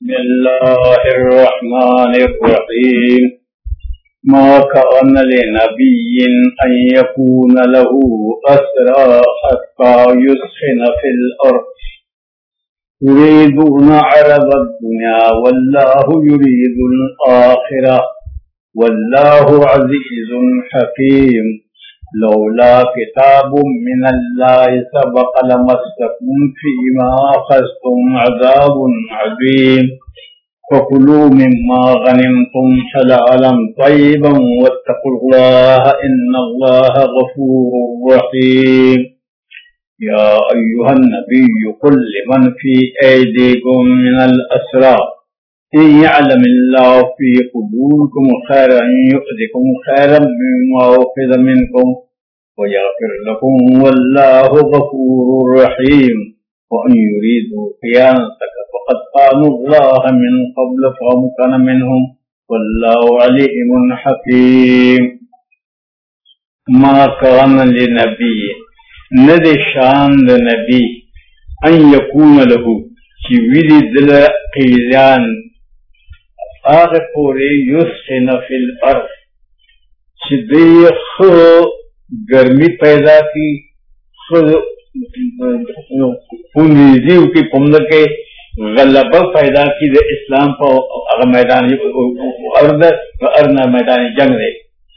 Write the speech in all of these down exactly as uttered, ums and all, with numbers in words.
بسم الله الرحمن الرحيم ما كان لنبي أن يكون له أسرى حتى يسخن في الأرض يريدون عرض الدنيا والله يريد الآخرة والله عزيز حكيم لولا كتاب من الله سبق لمسكم فيما أخذتم عذاب عظيم فكلوا مما غنمتم حلالا طيبا واتقوا الله إن الله غفور رحيم يا أيها النبي قل لمن في أيديكم من الأسرى إن يعلم الله في قلوبكم خيرا يؤتكم خيرا مما أخذ منكم ويغفر لكم والله غفور رحيم وأن يريدوا خيانتك فقد خانوا الله من قبل فأمكن منهم والله عليم حكيم ما كان لنبي ندی شان لنبی ان یکون له چی ویدی دل قیزان آغی پوری یسخن فی الارض چی دی خو گرمی پیدا کی خو پونیزیو کی پمدکے غلبہ پیدا کی دی اسلام پا اغا میدانی ارد و ارنا میدانی جنگ دے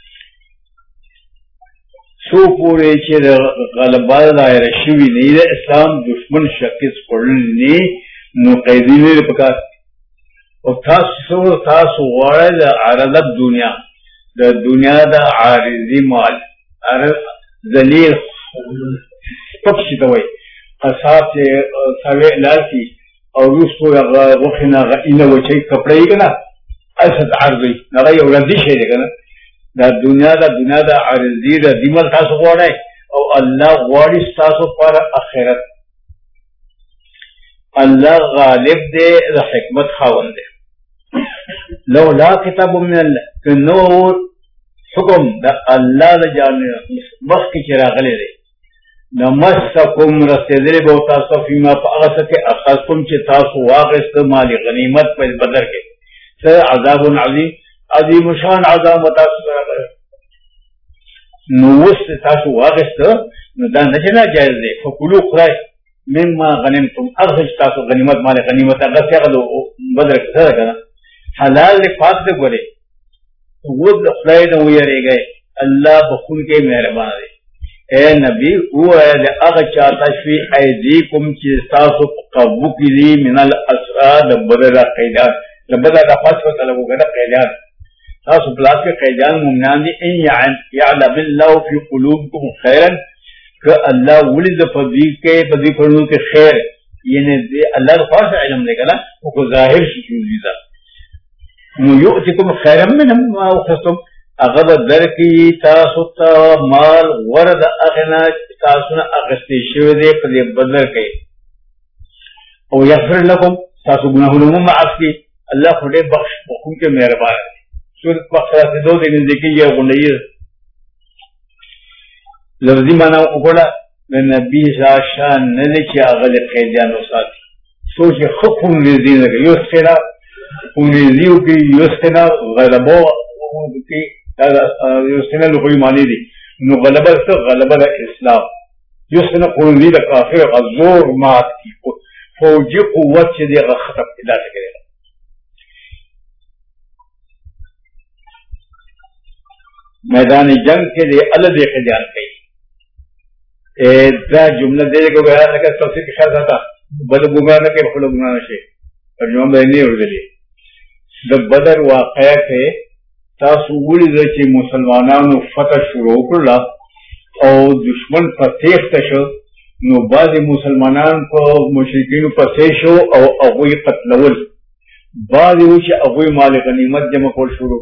سو پورے چیر غلبہ دائر شوی نہیں دے اسلام دشمن شکست پڑھنی نو قیدی نہیں پکار اور تاسو تاسو وارا دا عرضت دنیا دا دنیا دا عارضی مال ذلیل پکشی دوئی اصاب سے سوے لاسی اور روس کو وخنا غینا وچھئی کپڑائی کنا اسد عرضی نغی اولادی شہدے کنا دا دنیا دا دنیا دا عرضی دا دیمال تاسو غوڑا ہے او اللہ غوڑی تاسو پر اخیرت اللہ غالب دے دا حکمت خاون دے لو لا کتاب من اللہ کنو حکم دا اللہ دا جانے وقت کی چراغلے دے نمسکم رستے دلے بہو تاسو فیما پا اغسکے اخذتم چی تاسو واقست مالی غنیمت پر بدر کے سر عذاب عظیم عظیم شان عذاب تاسو برابر نوست تاسو واغست نو دا نجنا جائز دے فکلو خرائی مما غنمتم اغسج تاسو غنیمت مال غنیمت اغسج اغلو بدر کسر کنا حلال دے پاک دے گولے ود خرائی نو یرے گئے اللہ بخون کے مہربان دے اے نبی او اے دے اغچا تشفی ایدیکم چی تاسو قبو کی لی من الاسراد بدر قیدان لبدا دا فاسفہ طلبو گنا قیدان تاسو بلاس کے قیدان ممنان دی ان یعلم اللہ فی قلوبکم خیرا کہ اللہ ولد فضیق کے فضیق فرنو کے خیر یعنی اللہ رفاس علم لے گا وہ کو ظاہر شکوزی دا نو یؤتکم خیرا من ہم اخستم اغب در کی تاسو تا مال ورد اغنا تاسونا اغسطی شو دے قدی بدر کے او یغفر لکم تاسو گناہ نمو معاف کی اللہ خودے بخش بخون کے مہربان ہے سورت بخشرہ سے دو دن دیکھیں یہ غنی لفظی مانا اکڑا میں نبی شان نلے کی آغل قیدیان و ساتھی سوچے خب خون ریزی لگے یوس خیرہ خون ریزیو کی یوس خیرہ غلبو کی یوس خیرہ لکوی مانی دی نو غلبہ سے غلبہ اسلام یوس خیرہ خون ریزی کافر غزور مات کی فوجی قوت سے دی ختم اللہ سے کرے گا میدان جنگ کے لیے اللہ دیکھے جان گئی دا جملہ دے کو بیان لگا تفسیر کی خیال تھا بدر گمراہ کے خلو گمراہ سے ترجمہ بہنی ہو گئی جب بدر واقعہ کے تاسو ولی دچی مسلمانانو فتح شروع کړه او دشمن فتح تشو نو بعض مسلمانان کو مشرکین پسې شو او هغه قتلول بعض یو چې هغه مال غنیمت جمع کول شروع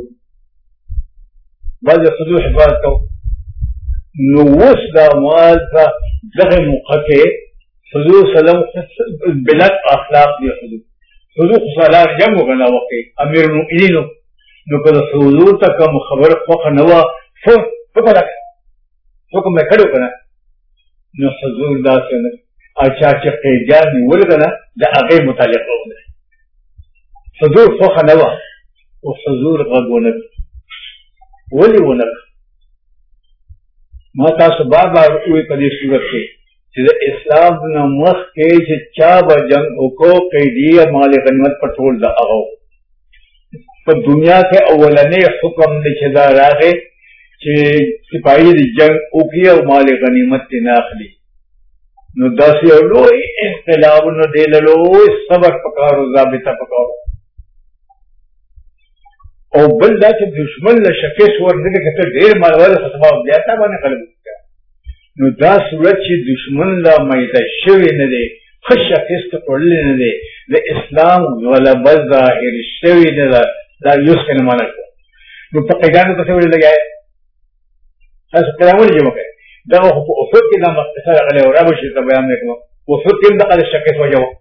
بعض خذو حفاظت کو نو وس دا مال کا دغه موقته حضور سلام بلاد اخلاق دی حضور حضور صلاح جمع غنا وقت امیر المؤمنین نو کله حضور ته کوم خبر خو نوا فو فکرک حکم کړو کنه نو حضور دا څنګه اچھا چې قیدیان ولګنه د هغه متعلق وونه حضور خوخه نه وه او حضور غږ ونه ولې ونه ما تاسو بار بار وی په دې صورت کې چې د اسلام نه مخکې چې چا به جنګ وکړو قیدي مال غنیمت په ټول د هغه په دنیا کې اولنې حکم دی چې دا راغی چې سپاهي د جنګ وکړي او مال غنیمت یې نه اخلي نو داسې یو لوی انقلاب نو دی له لوی صبر پکارو ضابطه پکارو او بل دا چې دشمن له شکست ورنکړي که ته ډېر مال ولې خو سبا بیا تا باندې غلب وکړه نو دا صورت چې دشمن لا میده شوی نه دی ښه شکست خوړلی نه دی د اسلام غلبه ظاهر شوی نه ده دا یو څه نه معنا کړه نو په قیدانو پسې ولې لګیا تاسو قیدان ولې جمع کوئ دغه خو په احد کې دا مختصر راغلی او را به شي ته بیان نه کوم په احد کې هم دغه شکست وجه وه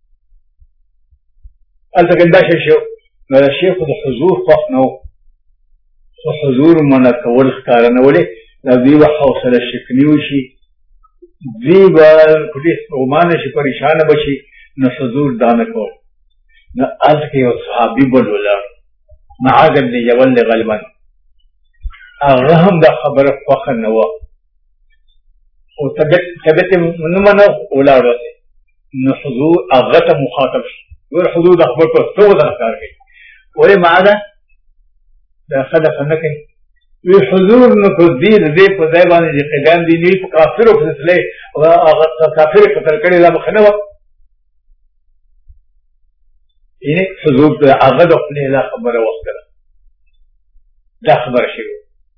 هلته کې دا شی شو نو د شیخ د حضور خوښ نه و خو حضور منع کول ښکاره نه ولې دا دوی به حوصله شکني وشي دوی به کټي ستومانه شي پریشانه به شي نو حضور دا نه کول نو هلته کې یو صحابي بل ولاړ معاذ بن جبل دی غالبا هغه هم دا خبره خوښه نه وه او طبیعت طبیعت یې نه منه ولاړ وسې نو حضور هغه ته مخاطب شي ګوره حضور د خبر په سترګو ځان ښکار کوي ولې معاذه دا ښه دفع نه کوي وی حضور نو په دې د دې په ځای باندې چې قیدان دي نه په کافرو پسې تللی هغه کافر یې قتل کړی دا مخه نه وه یعنې حضور ته هغه د خپلې دا خبره وکړه دا خبره شوې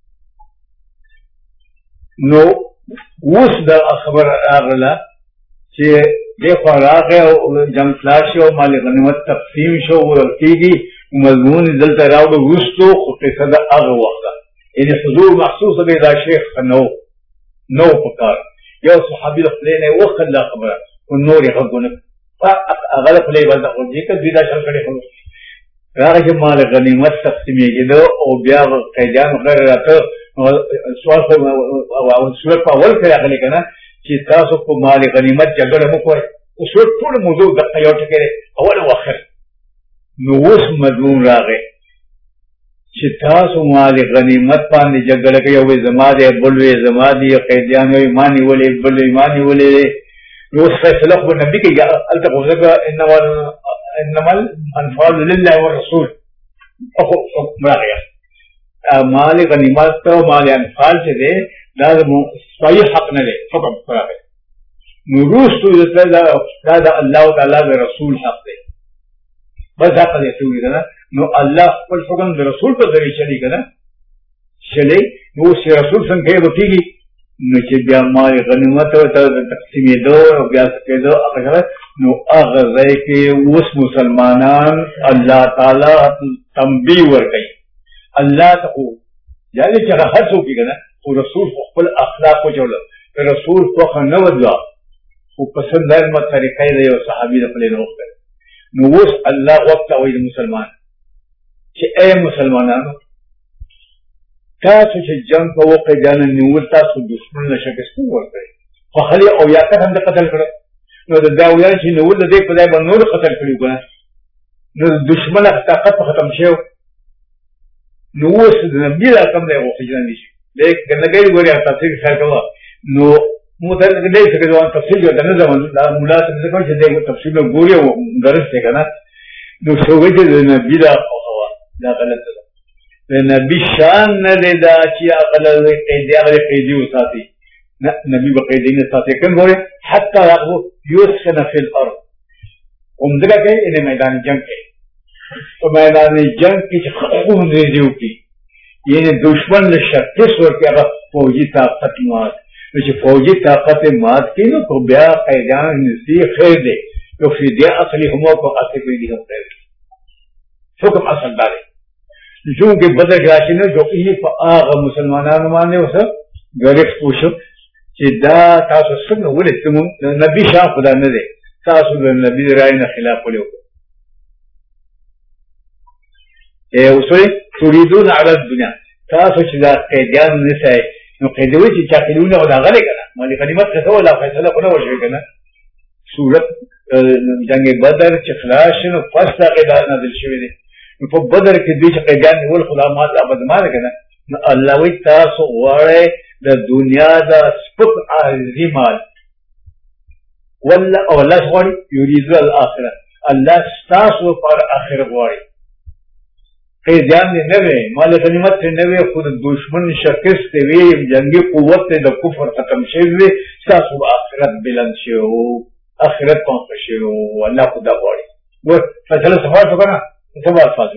نو اوس دا خبره راغله چې دې خوا راغی او جنګ خلاص شو او مال غنیمت تقسیم شو ویل کېږي مضمون دلته راوړو وروستو خو قصه د هغه وخته یعنې حضور محسوسه دی دا شیخ نو نو په کار یو صحابي د خولې نه یې وکړل دا خبره خو نور یې غږ ونه هغه د خولې باندې غوږ که دوی دا شل کړی خو راغی چې مال غنیمت تقسیمېږېده او بیا قیدیانو غیر راته سوال خو صورت په اول کې راغلی که نه چې تاسو په مال غنیمت جګړه مه کوئ اوس ټول موضوع دقه یو ټکی دی اول او اخر نو اوس مضمون راغی چې تاسو مال غنیمت باندې جګړه کوي یو وایي زما دی بل وایي زما دی قیدیان وایي ما نیولې بل وایي ما نیولې نو اوس فیصله خو نبي کوي هلته خو ځکه انما الانفال لله والرسول حکم راغی مال غنیمت او مال انفال چې دی دا د صحیح حق نه دی حکم راغی نو وروستو دا د الله تعالی د رسول حق دی بس دا قضیه شوې ده نه نو الله خپل حکم د رسول په ذریعه چلی که نه چلی نو اوس چې رسول څنګه کوي به کېږي نو چې بیا مال غنیمت ورته تقسیمېدو او بیا څه کېدو هغه شی نو هغه ځای کې اوس مسلمانان الله تعالی تنبیه ورکوي الله ته خو یعنې چې هغه هر څوک وي که نه خو رسول خو خپل اخلاق وجوړل رسول خوښه نه وه دوه خو په څه نرمه طریقه یې د یو صحابي د خولې نه وکړل نو اوس الله وقت وایي د مسلمان چې ای مسلمانانو تاسو چې جنګ په وقع جانه نیول تاسو دشمن له شکستون ورکړئ خو خلي او یا کس هم د قتل کړه نو د دا ویل چې نیول د دې په ځای باندې نور قتل کړي که نه نو د دشمن طاقت په ختم شوی نو اوس د نبي دا کم دی وقع جان دي شي دی ګنډګۍ ګورې تفصیل خیر کوه نو مدرس دی څه کوي تفصیل جو نه زمون دا مولا څه کوي چې دی تفصیل ګوري او درس دی که نه نو څه وایي چې د نبي دا هوا دا غلط ده د نبي شان نه دی دا چې هغه قیدي هغه قیدي وساتي نه نبي به قیدي نه ساتي کوم ګورې حتی هغه یسکن فی الارض همدغه کوي یعنې میدان جنګ کوي په میدان جنګ کې چې خون ریزي وکړي یعنې دشمن له شکست ورکړي هغه فوجي طاقت مات نو چې فوجي طاقت مات کړي نو خو بیا قیدیان نیسي خیر دی یو فدیه اصلي هم او په اصل کې دي هم خیر دی حکم اصل دا دی چونکې بدر کې راشي نه جو یې په هغه مسلمانانو باندې اوسه ګرفت وشو چې دا تاسو څنګه ولې زموږ نبي شان خدا نه دی تاسو د نبي رای نه خلاف ولې وکړو اوسوي تريدون على الدنيا تاسو چې دا قیدیان نسئ نو قیدوي چې چا قیدونه او دا غلې که نه مالي غنیمت څه ولا فیصله خو نه وشوې که نه صورت جنگ بدر چې خلاص شي نو پس دا قیدان نازل شوي دي. نو په بدر کې دوی چې قیدان نیول خو دا ماته بدمانه که نه، نو الله وایي تاسو غواړئ د دنیا د سپک عارضي مال والله او الله غواړي یریدو الاخره، الله ستاسو لپاره آخرت غواړي. قیدیان دې نه وي، مال غنیمت دې نه وي، خو د دشمن شکست وي، جنګي قوت دې د کفر ختم شوی وي، ستاسو به آخرت بلند شي او آخرت پاک شي او الله خدا غواړي. ګور فیصله صفات وکړه سبا الفاظ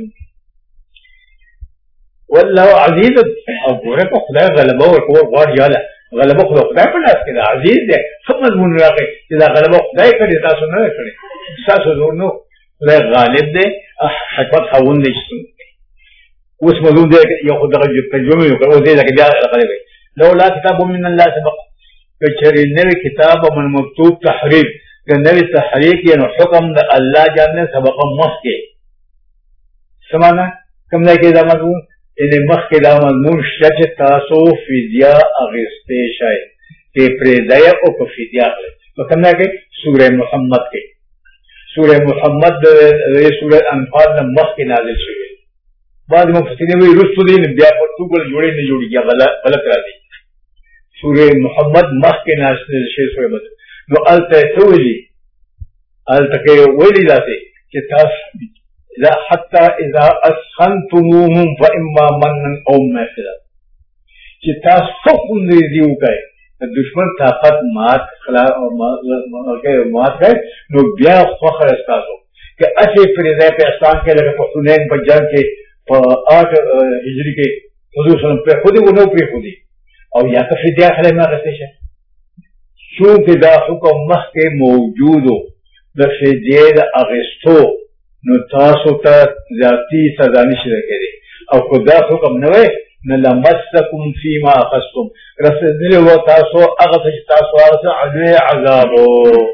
والله عزیز او ګوره په خدای غلبه ورکول غواړي، یاله غلبه خو خدای په لاس کې ده، عزیز دی. ښه مضمون راغی چې دا غلبه خدای کړي، تاسو نه کړي، ستاسو زور نو، خدای غالب دی، حکمت خاوند دی. اوس مضمون دی یو خو دغه ترجمه وکړه او دې لکه بیا غلبه لولا کتاب من الله سبق کچری نوی کتاب من مکتوب تحریف که نوی تحریف یعنی حکم دا اللہ جاننے سبق مخ کے سمانا کم دا که دا مضمون یعنی مخ کے دا مضمون شچ تاسو فیدیا اغسطے شای که پریدائی او که فیدیا اغسطے تو کم دا که سورہ محمد کے سورہ محمد دا سورہ انفال دا مخ کے نازل شوئے. بعد مفسرین وی رستو دی بیا پر تو گل جوڑے نہیں جوڑی گیا غلط را دی. سورہ محمد مخ کے نازل شوئے سورہ محمد نو التا تولی التا که ویلی داتے کہ تاس حتی اذا اسخنتموهم فاما منن او محفظت کہ تاس فقن ریزیو کئے دشمن طاقت مات خلاف مات کئے نو بیا فخر استاسو کہ اچھے فریضے پہ احسان کے لگے پہ حنین پہ جنگ کے پہ آٹھ ہجری کے حضور صلی اللہ علیہ وسلم پہ خودی وہ نو پہ خودی اور یا تو فدیہ خلے میں رستے شاہ چونکہ دا حکم مخ کے موجود ہو دا فدیہ دا اغسطو نو تاسو تا ذاتی سزانی شرح کرے اور خدا حکم نوے نلمسکم فیما اخستم رسدل و تاسو اغسط تاسو اغسط عدوی عذابو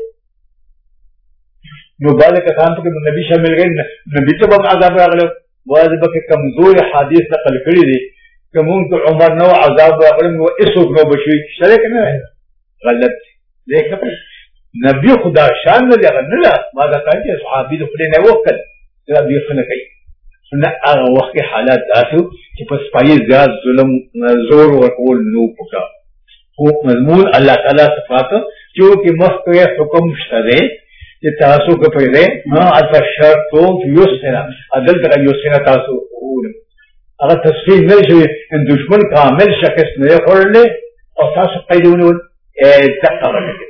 نو بالے کسان تو کہ نبی شامل گئے نبی تو بہت عذاب اغلو واضح کہ کمزور حدیث نقل کری دی کہ مونت عمر نو عذاب اغلو وہ اس وقت نو بشوی شرک نہ ہے غلط دیکھ پر نبی خدا شان نہ لگا نہ ماذا کہا کہ صحابی تو خلے نے وکل نبی خلے کہی نہ اغا وقت کے حالات داتو کہ پس پائی زیاد ظلم زور ورکول نو پکا وہ مضمون اللہ تعالیٰ صفات کیونکہ مخت حکم شدے کہ تاسو کے پہلے ہاں الفا شرط تو یوسرا عدل تک یوسرا تاسو اگر تصویر نہیں شوی ان دشمن کامل شخص نہیں کھوڑ لے اور تاسو قیدون دقا رکھے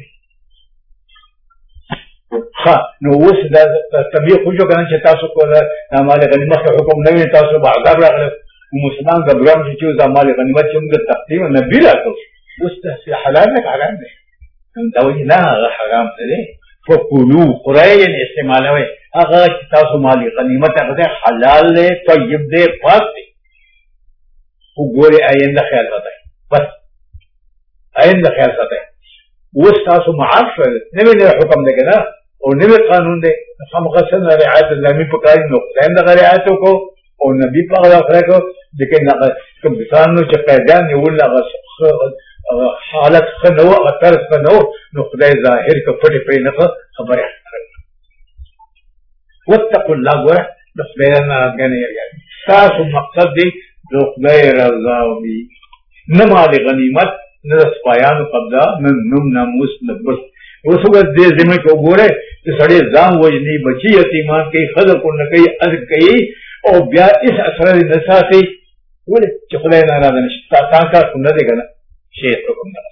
ہاں نو اس طبیعی خوشو کرنا چاہے تاسو کو ہمارے غنیمت کا حکم نہیں تاسو بعذاب رکھ لے مسلمان کا برام سے چیز ہمارے غنیمت سے ان کا تقدیم نبی رکھو اس سے حلال ہے حرام ہے دوجی نا حرام سے فقلو قرائن استعمال ہوئے اگر تاسو مالی غنیمت اگر حلال لے طیب دے پاک دے وہ گورے آئندہ خیال رہتا ہے بس آئندہ خیال رہتا ہے وہ تاسو معاف نوے نوے حکم دے گا نا اور نوے قانون دے ہم غسل رعایت اللہ پکاری نقطین دا رعایتوں کو اور نبی پاک رکھنے کو لیکن کمپسانو چا قیدان نیول لگا حالت خنو اطرس خنو نو خدای ظاہر کا فٹی پی نفع خبر احتر واتقوا اللہ گورا نو خدای نارادگانی یاد ساسو مقصد دی نو خدای رضاو دی نمال غنیمت نرس پایان قبضہ نم ناموس نبس اس وقت دے زمین کو گورے کہ سڑے زام وجنی بچی یتیمان کی خضر کو نکی ازگ کئی اور بیا اس اثر نسا سے بولے چخلے نارادن تاکا سننا دے گا نا شیخ حکم نہ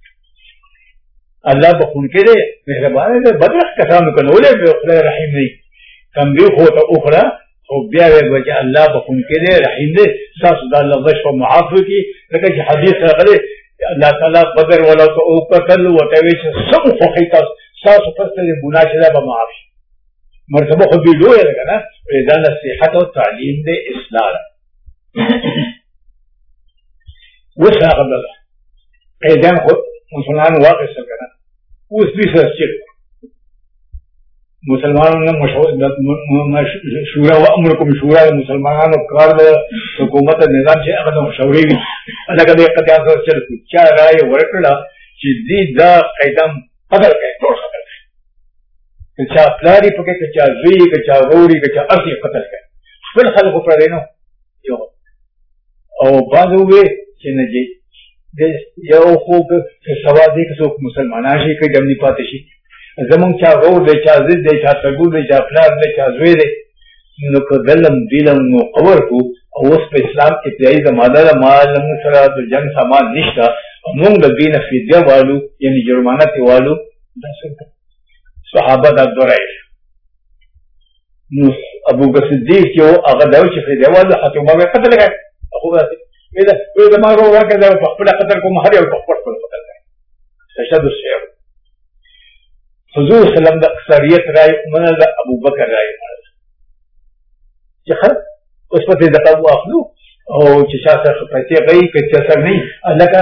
اللہ بخون کے دے مہربان ہے بدرخ کسانو کنولے بے خدا رحیم نہیں کم بھی ہوتا اخرى اور بیا وجہ اللہ بخون کے دے رحیم دے ساس دا اللہ وشف معافو کی لیکن جی حدیث رکھلے اللہ تعالیٰ بدر والا تو او قتل و تاویش سب فقیتا ساس فصل مناشدہ بمعاف مرتبہ خود بھی لوئے لگا نا ریزان نصیحت و تعلیم دے اصلاح وہ ساق اللہ قیدان خود مسلمان واقع سر کرنا اس بھی سر چک مسلمانوں نے شورا و امرکم شورا مسلمانوں کار حکومت نظام سے اگر مشوری بھی الگ الگ قطعات سر چلتی کیا رائے ورکڑا چی دی دا قیدام قدر گئے توڑ خبر گئے کہ چا پلاری پکے کہ چا زوی کہ چا روڑی کہ چا ارسی قتل کر خپل خلق پر دینو یو او بعض ہوئے چې نه جي یو خو که سوا دی که څوک مسلمانان شي که جمنی پاتې شي زمونږ چا روړ دی چا ضد دی چا تربور دی چا پلار دی چا زوی دی نو که دلم دیلم نو قبر کو او اوس په اسلام ابتدایي زمانه ده مال مونږ سره د جنګ سامان نشته مونږ د دې نه فدیه والو یعنی جرمانه ترې والو دا څنګه صحابه دا دوه رایې نو ابو بکر صدیق چې و هغه دا و چې فدیه والو حتی عمر یې قتل کړی خو داسې وایي دا وایي زما ورور راکړه دا په خپله قتل کوم هر یو په خپل خپل قتل کړی تشهد السیف حضور سلم د اکثریت رایې منل د ابو بکر رایې منل چې خلک اوس په دې دغه واخلو او چې چا سره پیسې غوي که چا سره نه لکه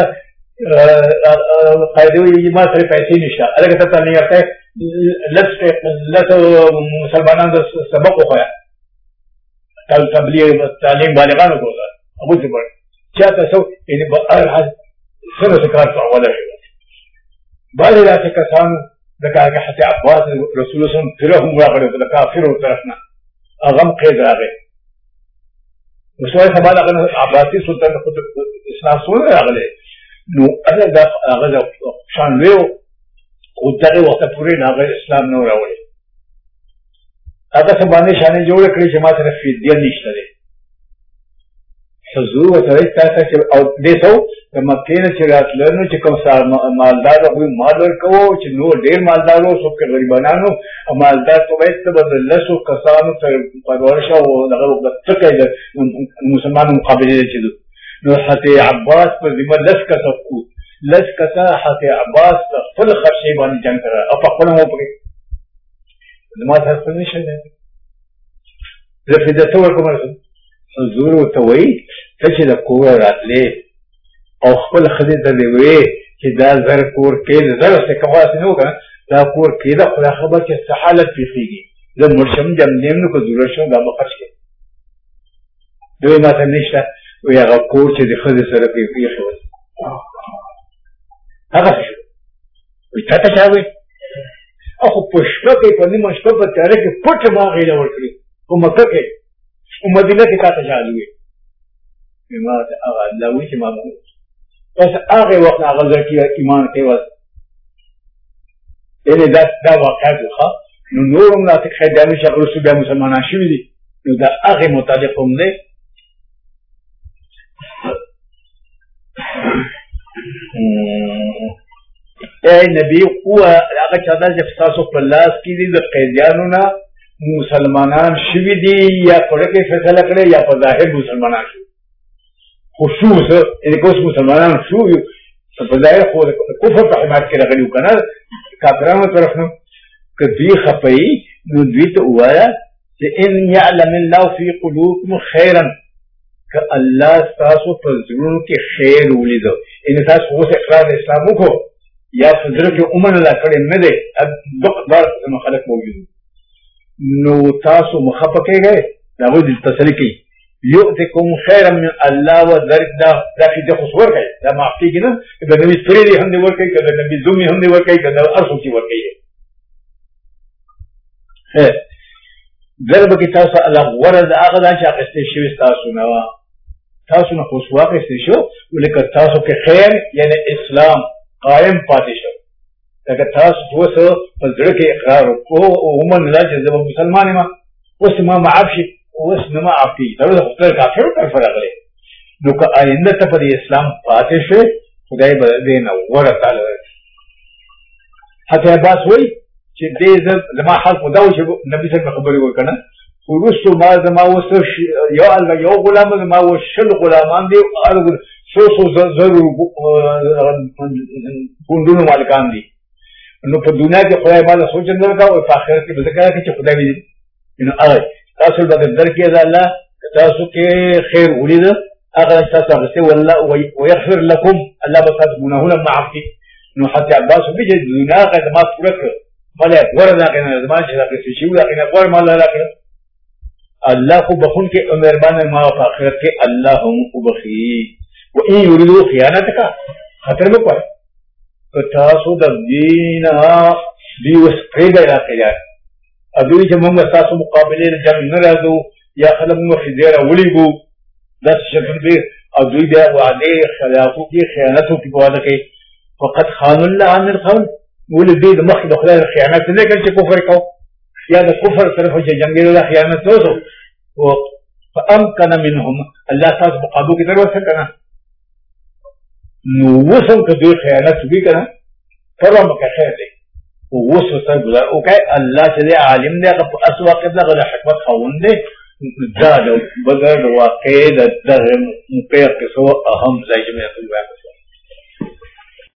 قاعده وایي ما سره پیسې نشته هلکه ته تعلیم یافته لس لس مسلمانان د سبق وښیه تبلیغ تعلیم بالغانو ته وښیه ابو جبر چا ته څو یعنې به هر حال سره څه کار ته ولا شي بعضې داسې کسانو لکه هغه حتی عباس رسول الله صلی الله هم راغلی د کافرو طرف نه هغه هم قید راغی مسوای سبا هغه عباسي سلطان خود اسلام سره راغلی نو هغه د هغه د شان لوی خو دغه وخت پورې هغه اسلام نه راوړی هغه څه باندې شانې جوړ کړی چې ما سره فدیه نشته دی حضور ورته تاسو چې او دې څو د مکې نه چې راتلل نو چې کوم مالدار هغوی مال ورکوو چې نور ډېر مالدار و څوک غریبانانو مالدار ته باید ته به د لسو کسانو تر پرورش او دغه څه کوي د مسلمانو مقابلې چې نو حتی عباس پر ذمه لس کسه کو لس کسه حتی عباس په خپل خرچې باندې جنګ کړی او په خپله مو پکې زما سره خپل نشی دی زه فدیه څه ورکوم حضور ورته وایي ته چې د کوره راتلې او خپل ښځې ته دې ویې چې دا زر کور کې د زر څه کوم داسې نه و که نه دا کور کې ده خو دا خبر چې څه حالت پېښېږي زه مړ شم جمدیم نو که ضرورت شم دا به خرچ کړې دوی ما ته نشته وایي هغه کور چې د ښځې سره پرې پېښې وه هغسې شو وایي تا ته چا وایي او خو په شپه کې په نیمه شپه په تیاره کې پټه ما غېله ورکړي په مکه کې په مدینه کې تا ته چا وایي ما ته هغه الله وایي چې ما بس هغه وخت هغه ځای کې ایمان کې وس یعنې دا دا واقعیت و ښه نو نور هم داسې خیدانې چې هغه وروسته بیا مسلمانان شوي دي نو د هغې متعلق هم دی ای نبي قوه هغه چا ده چې ستاسو په لاس کې دي د قیدیانو نه مسلمانان شوي دي یا کړه کې فیصله کړې یا په ظاهر مسلمانان شوي خو شو څه یعنې که اوس مسلمانان شو یو په ظاهر خو د کفر په حمایت کې راغلي وو که نه کافرانو طرف نه که دوی خفوي نو دوی ته ووایه چې ان یعلم الله فی قلوبکم خیرا که الله ستاسو په زړونو کې خیر ولیده یعنې تاسو اوس اقرار اسلام وکړو یا په زړه کې ومنله کړی نه دی دوه قسمه خلک موجود نو تاسو مه خفه کېږئ د هغوی د تسلي کوي یؤتکم خیرا من الله و ذلک دا دا فدیه خو ورکوي دا معاف کېږي نه که د نبي سپرې دې هم دې ورکوي که د نبي زوم یې هم دې ورکوي که د هر څوک چې ورکوي ضربه کې تاسو الله غوره د هغه دا چې اخیستې شوي ستاسو نه وه تاسو نه خو اوس واخیستې شو ولکه تاسو کې خیر یعنې اسلام قایم پاتې شو لکه تاسو چې اوس په زړه کې اقرار وکړو او ومنله چې زه به مسلمان یم اوس ما معاف شي اوس نه معاف کېږي دا د خپل کافرو طرفه راغلی نو که آینده ته په دې اسلام پاتې شوې خدای به دې نه غوره تعالی ورکړي حتی عباس وایي چې دې زه زما حال خو دا و چې نبي صاحب خبرې وکړه نه خو وروستو ما زما اوس یو یو غلام زما اوس شل غلامان دي څو څو زرو پونډونو مالکان دي نو په دنیا کې خدای ماله سوچ نه وکړه او په آخرت کې به ذکر کوي چې خدای دې نو هغه تاسو به درکې ده الله تاسو کې خیر ولیده هغه تاسو هغسې والله ويغفر لكم الله به تاسو ګناهونه معاف کړي نو حتی عباس وایي چې دنیا هغه زما پوره کړه ماله غوره د هغې نه زما چې راکړې شوي د هغې نه غوره ماله راکړه الله خو بخونکی او مهربان ما په آخرت کې الله هم وبخي وان یریدو خیانتک خطر مه کوئ که تاسو د دې نه دوی اوس پرېږدئ دا قیدیان ادوی چې موږ تاسو مقابله جنگ نه راځو یا خلک موږ خزیره ولیږو داس شکل دی او دوی بیا وعده خلافو کې خیانت او په وعده کې فقط خان الله عن القول ولې دوی د مخ د خدای خیانت نه کوي چې کفر کو یا د کفر طرف چې جنگ له خیانت وځو او فامكن منهم الله تاسو په قابو کې دروازه کړه نو وسو که دوی خیانت وکړي کنه پروا مکه خیر دی او وسو ته ګزار او کای الله چې عالم دی هغه په اسوا کې دغه حکمت خوند دی دا د بدر واقع د دغه په کې سو اهم ځای چې مې